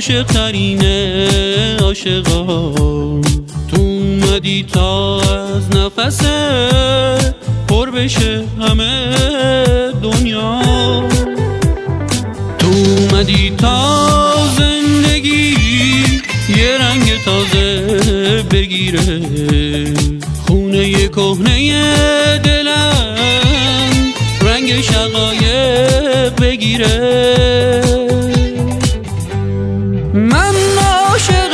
عاشق ترینه عاشقان، تو اومدی تا از نفس پر بشه همه دنیا، تو اومدی تا زندگی یه رنگ تازه بگیره، خونه کهنه دلم رنگ شقایق بگیره. من عاشق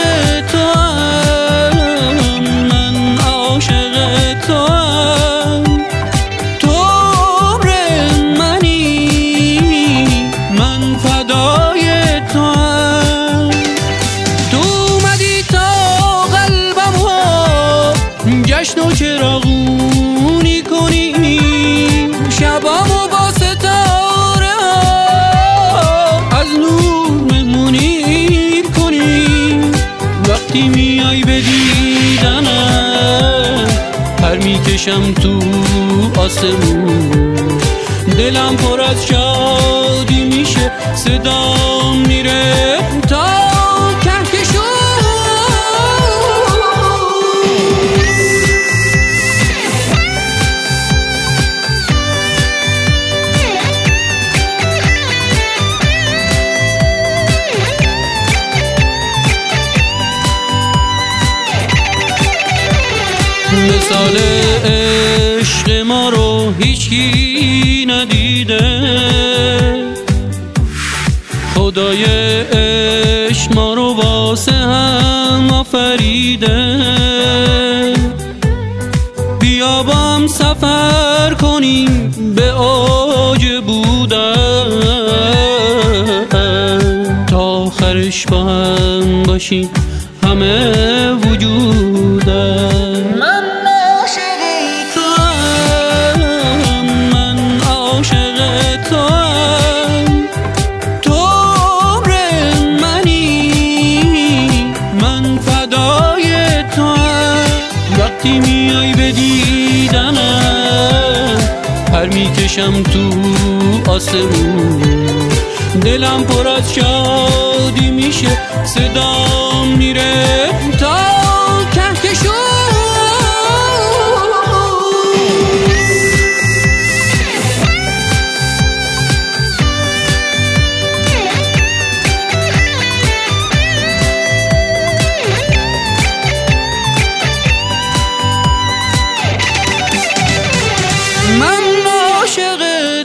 توام، من عاشق توام، تو عمر منی، من فدای توام، تو اومدی تا قلبمو جشن و چراغونی کنی، شبامو با ستاره از نور مهمونی کنی. وقتی میای به دیدنم پر میکشم تو آسمون، دلم پر از شادی میشه، صدام میره تا کهکشون. مثال عشق ما رو هیچکی ندیده، خدای عشق ما رو واسه هم آفریده. بیا با هم سفر کنیم به اوج بودن، تا آخرش با هم باشیم همه وجودن. وقتی میای به دیدنم پر میکشم تو آسمون، دلم پر از شادی میشه، صدام میره تا کهکشون. من عاشق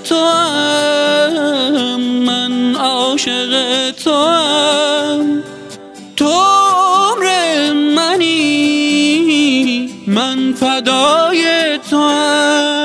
توام، من عاشق توام، تو عمر منی، من فدای توام.